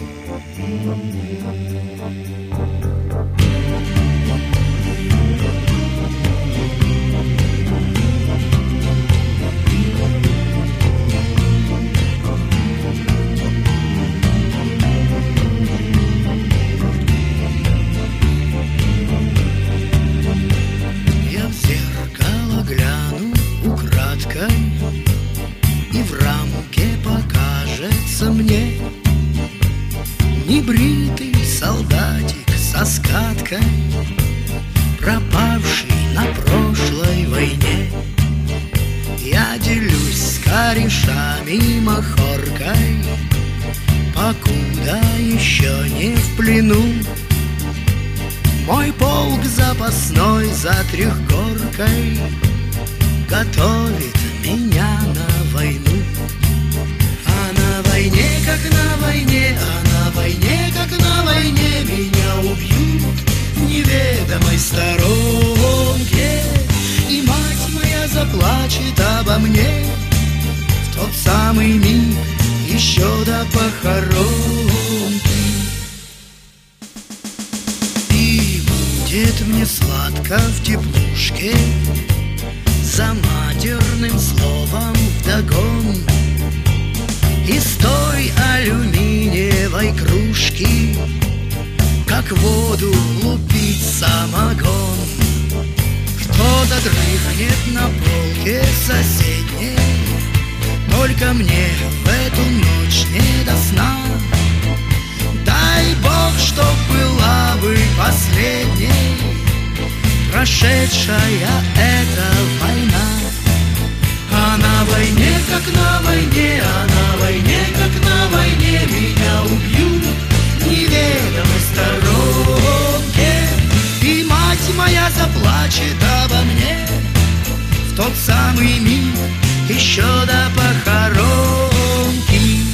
Я в зеркало гляну украдкой, и в рамке покажется мне небритый солдатик со скаткой, пропавший на прошлой войне. Я делюсь с корешами махоркой, покуда еще не в плену. Мой полк запасной за трехгоркой готовит меня на войну. А на войне, как на войне, а на войне, как на войне, меня убьют в неведомой сторонке. И мать моя заплачет обо мне в тот самый миг еще до похоронки. И будет мне сладко в теплушке за матерным словом вдогон из той алюминиевой кружки, как воду лупить самогон. Кто-то дрыхнет на полке соседней, только мне в эту ночь не до сна. Дай Бог, чтоб была бы последней прошедшая эта война. А на войне, как на войне, а на войне, как на войне, меня убьют в неведомой сторонке. И мать моя заплачет обо мне в тот самый миг еще до похоронки.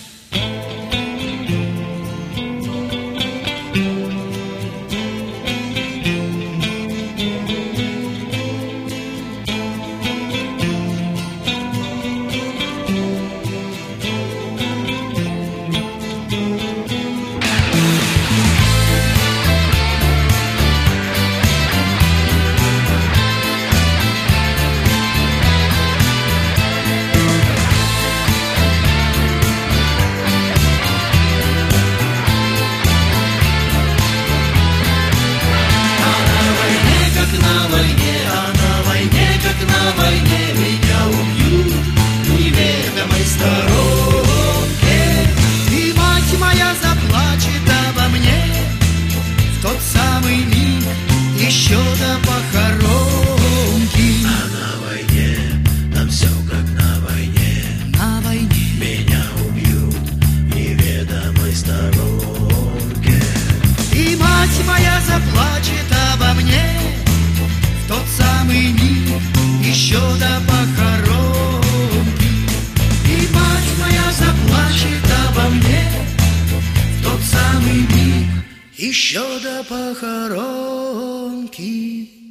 И мать моя заплачет обо мне в тот самый миг еще до похоронки. А на войне там все как на войне. На войне Меня убьют в неведомой сторонке. и мать моя заплачет обо мне в тот самый миг еще до похоронки. И мать моя заплачет обо мне в тот самый миг еще до похоронки.